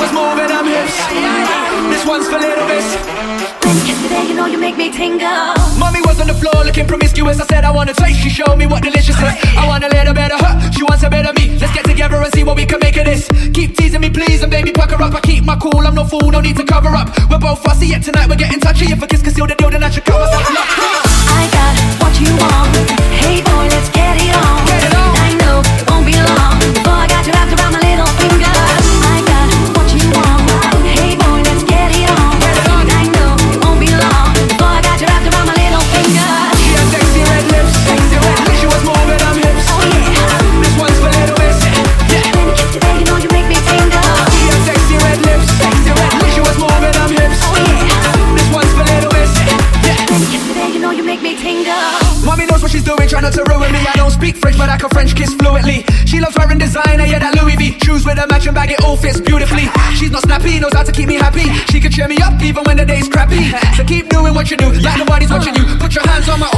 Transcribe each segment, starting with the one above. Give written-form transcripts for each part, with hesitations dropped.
was moving them hips. This one's for little miss. When you kiss me there, you know you make me tingle. Mommy was on the floor looking promiscuous. I said I wanna taste. She showed me what delicious is. I want a little bit of her, she wants a bit of me. Let's get together and see what we can make of this. Keep teasing me please and baby pucker up. I keep my cool, I'm no fool, no need to cover up. We're both fussy yet tonight we're getting touchy. If a kiss conceal the deal then I should cut myself up. I got what you want. Hey boy, let's get it on. I know it won't be long before I got you wrapped around my little finger. I got what you want. Hey boy, let's get it on. I know it won't be long before I got you wrapped around my little finger. She had sexy red lips, sexy red lips. She was moving them hips. Oh yeah, this one's for little miss. Yeah. when you kiss me there, you know you make me tingle. She had sexy red lips, sexy red lips. She was moving them hips. Oh yeah, this one's for little miss. Yeah. when you kiss me there, you know you make me tingle. Mommy knows what she's doing, try not to ruin me. I don't speak French, but I can French kiss fluently. She loves wearing designer, yeah, that Louis V. Shoes with a matching bag, it all fits beautifully. She's not snappy, knows how to keep me happy. She can cheer me up even when the day's crappy. So keep doing what you do, like nobody's watching you. Put your hands on my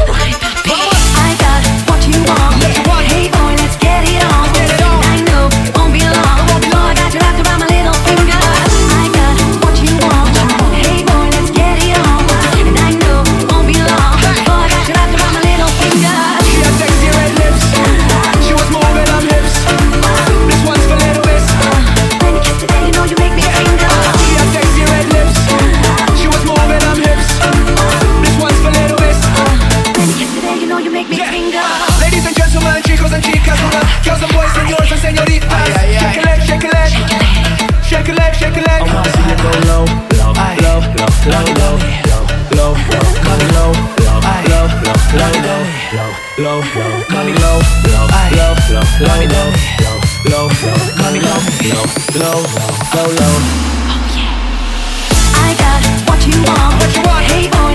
I got what you want. Hey boy, let's get it on. I know it won't be long before I got you wrapped around my little finger. I got what you want. Hey boy, let's get it on. And I know it won't be long before I got you wrapped around my little finger. She had sexy red lips. She was moving them hips. This one's for little miss. When you kiss me there, you know you make me tingle. She had sexy red lips. She was moving them hips. This one's for little miss. When you kiss me there, you know you make me tingle. Ladies and gentlemen, chicos and chicas, girls and boys, senors and senoritas. Shake a leg, shake a leg. Shake a leg, shake a leg. I wanna see you go low, low, low, low, low, low, low, come low, low, low, low, low, low, come low, low, low, low, low, low, low, come low, low, low, low, low. I got what you want. What you want? Hey boy,